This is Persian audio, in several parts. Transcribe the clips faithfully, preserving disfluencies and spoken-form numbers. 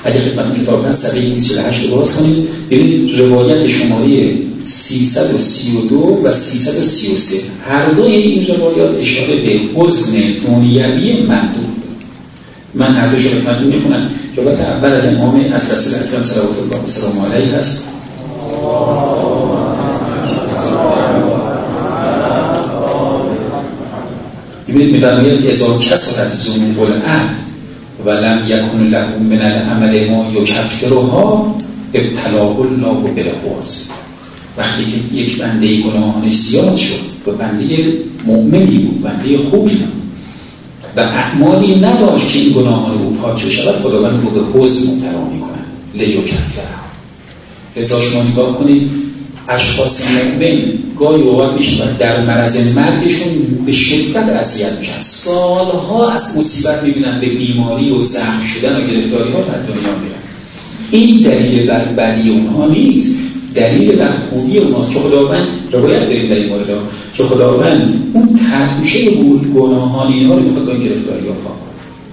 اگه خدمتتون کتاب هست صفحه دویست و چهل و هشت رو باز کنید ببینید روایت شماره سیصد و سی و دو و سیصد و سی و سه هر دو این روایات اشاره به حزن دنیوی مندوب. من هر دوش رو خدمتتون میخونم. روایت اول از امام از رسول اکرم صلوات الله و سلام علیه هست. ببینید می‌فرماید اذا کثرت ذنوب العبد ولم یکن له من العمل ما یکفرها ابتلاه الله بالحزن. وقتی که یک بنده گناهانش زیاد شد و بنده مؤمنی بود، بنده خوبی بود و اعمالی نداشت که این گناهان رو پاک بشود، خداوند رو به حزن مبتلا می‌کند لیکفرها. لذا شما نگاه کنید اشخاص مؤمن گاهی اوقات میشن در مرض مرگشون به شدت اذیت میشن، سالها از مصیبت میبینن، به بیماری و زخم شدن و گرفتاری ها در دنیا میرن. این دلیل بر بلی اونها نیست، دلیل بر خوبی اونهاست که خداوند روایت داریم در این مورد که خداوند اون تحتوشه بود گناهان اینها رو میخواد با این گرفتاری ها پاک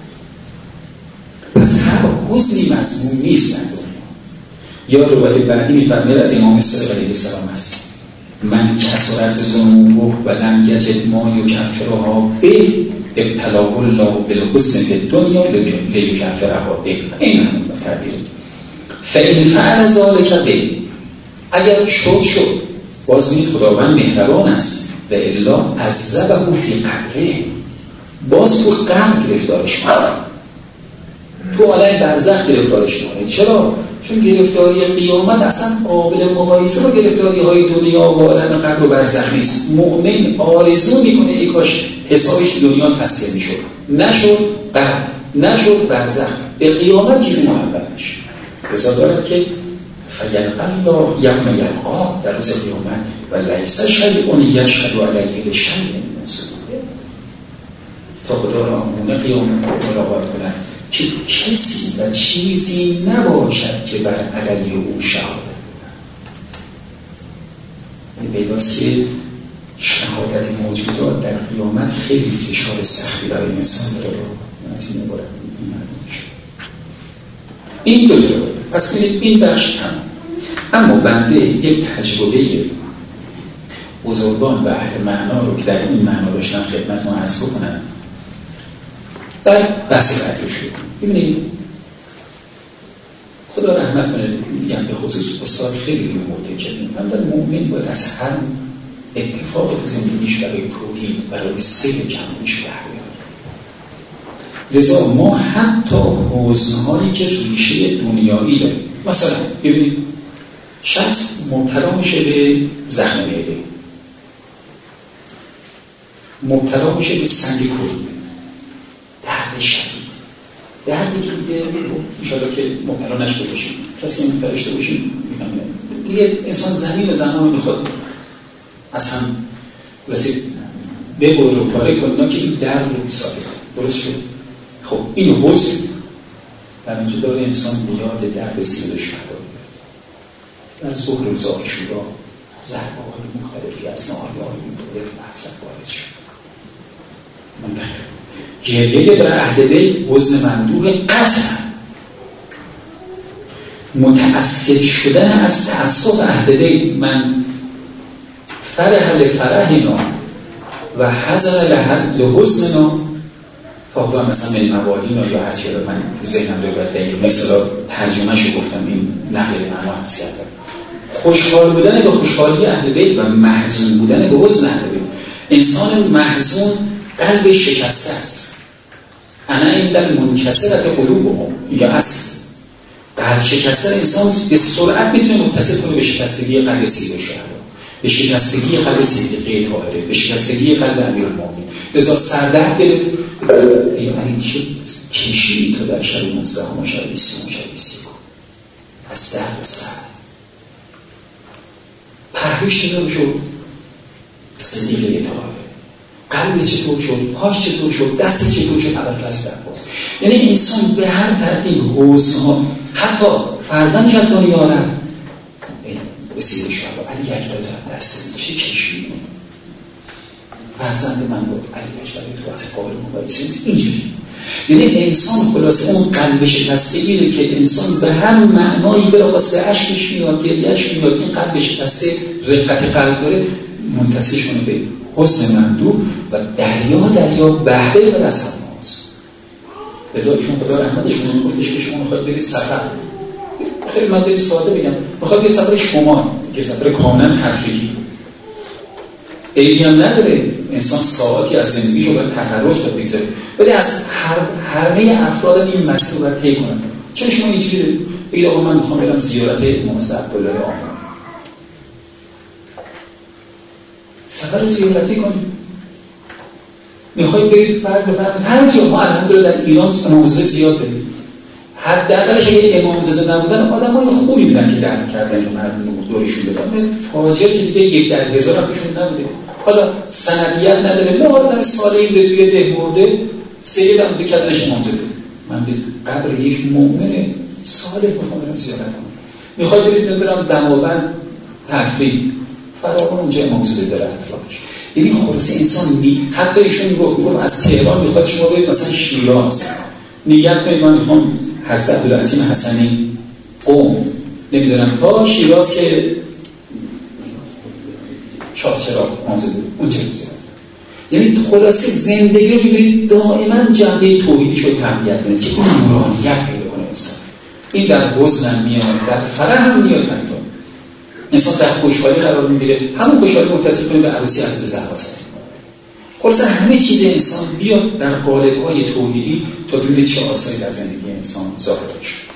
کنه. پس هر حزنی مضمون نیست در دنیا. یا روایت بعدی میفرماید از امام صادق علیه السلام است من کثرت ذنوبه و لم یجد ما یکفرها به ابتلاه الله بالحسن فی الدنیا لیکفرها به. این همون تعبیر. فإن فعل ذلک به، اگر شد شد باز می‌بینید خداوند مهربان است و الا عذبه فی قبره، باز تو قبر گرفتارش می‌کنه، تو عالم برزخ گرفتارش می‌کنه. چرا؟ چون گرفتاری قیامت اصلا قابل مقایسه با گرفتاری های دنیا و عالم قبر و برزخ نیست. مؤمن آرزو میکنه ای کاش حسابش دنیا تسلیم میشد، نشد قبر، نشد برزخ، به قیامت چیزی محول میشه. رضا دارد که فیلقی الله یوم یلقاه، در روز قیامت و لیس شیء یشهد علیه لشیء من سوء، تا خدا را آمونه قیامت ملاقات کنند که کسی و چیزی نباشد که بر علیه او شهادت بدهد. پیداست که شهادت موجودات در قیامت خیلی فشار سختی برای انسان داره. من از این عبارت می‌گم این دو تا. پس این بخش تمام. اما بنده یک تجربه بزرگان و اهل معنا رو که در این معنا داشتم خدمتتون عرض بکنم. بعد بحث بعدی شد. ببینید خدا رحمت کنه، میگم به خصوص استاد خیلی متجدد من در مؤمن باید از هر اتفاق تو زندگیش برای توحید، برای سیر کمونش بهره. لذا ما حتی حزنهایی که ریشه دنیایی داریم، مثلا ببینید شخص مبتلا میشه به زخم معده، مبتلا میشه به سنگ کروی، درد شدید، دردی که دیگه انشاءالله که مبتلا نشده باشیم، کسی مبتلا شده باشیم دیگه انسان زمین و زمان میخواد از هم رسید به بر و پاره کنه که این درد رو ساده کنه. درست شد؟ خب این حزن در اینجا داره انسان بیاد درد سیر شهدا در ظهر روزای شورا ضربه های مختلفی از ناریای مختلف مطلب وارد شد. من گریه بر اهل بیت حزن مندوب قطعا، متأثر شدن از تعصب اهل بیت، من فرح لفرحنا و حزن لحزننا، فاقوام مثلا من موالینا یا هرچی رو من ذهنم رو برده مثلا ترجمه شو گفتم این نقل معنا حسیت داره. خوشحال بودن به خوشحالی اهل بیت و محزون بودن به حزن اهل بیت. انسان محزون قلب شکسته است. انا این در منکسرت قلوبهم، یا اصل قلب شکسته انسان به سرعت میتونه متصل کنه به شکستگی قلب سید الشهدا، به شکستگی قلب صدیقه طاهره، به شکستگی قلب امیرالمومنین. لذا سردرد گرفت ای علی چه کشی تو در شب نوزده و شب بیست و شب بیست کن از درد سر پهلوش چطور شد؟ صدیقه طاهره. قلب چطور شد؟ پاش چطور شد؟ دست چطور شد؟ اول کسی در باز. یعنی انسان به هر ترتیب حزنها، حتی فرزندش از دنیا رفت به سید الشهدا علی اکبر تو دست چه کشی فرزند من بود، علی اکبر تو از قابل مقایسه نیست. اینجوری یعنی انسان خلاصه اون قلب شکسته اینه که انسان به هر معنایی بره واسه اشکش میاد، گریه‌اش میاد، این قلب شکسته رقت قلب داره، منتسبش کنه به حسن ممدوح و دریا دریا بهره و از هماز. لذا ایشون خدا رحمتشون میگفتش که شما میخواید برید سفر، خیلی من برید ساده بگم، میخواید برید سفر شما که سفر کاملا تفریحی عیبی هم نداره، انسان ساعتی از زندگیشو باید تفرج باید بگذاره، ولی از هر همه افراد این مسیر رو باید طی کنن. چرا شما اینجوری بگید آقا من میخوام برم زیارت امام عبدالله آمین، سفر زیارتی کنید، میخواید برید فرض بفرمایید هر جا ما الحمدلله در ایران امامزاده زیاد داریم، حداقلش اگه امامزاده نبودن آدمای خوبی بودن که درد کردن و مردم رو دورشون بدن، فاجعه که دیگه یک در هزار هم پیشون نبوده. حالا سندیت نداره، نه حالا در سال این به توی ده مرده سید هم ده کردنش امامزاده، من به قبر یک مؤمن صالح میخوام برم زیارت کنم. میخواید برید نمیدونم دماوند تفریح، فراوان اونجا امامزاده داره اطرافش. یعنی خلاص انسان می حتی ایشون رو میگم از تهران میخواد شما برید مثلا شیراز، نیت کنید من میخوام حضرت عبدالعظیم حسنی قم نمیدونم تا شیراز که شاه چراغ امامزاده اونجا بزنید. یعنی خلاصه زندگی رو ببینید دائما جنبه توحیدی شو تقویت کنید که این نورانیت پیدا کنه انسان. این در حسن میاد، در فرح هم میاد، حتی انسان در خوشحالی قرار میگیره، همون خوشحالی متصل کنه به عروسی حضرت زهرا. خلاصه همه چیز انسان بیاد در قالب‌های توحیدی تا ببینید چه آثاری در زندگی انسان ظاهر بشه.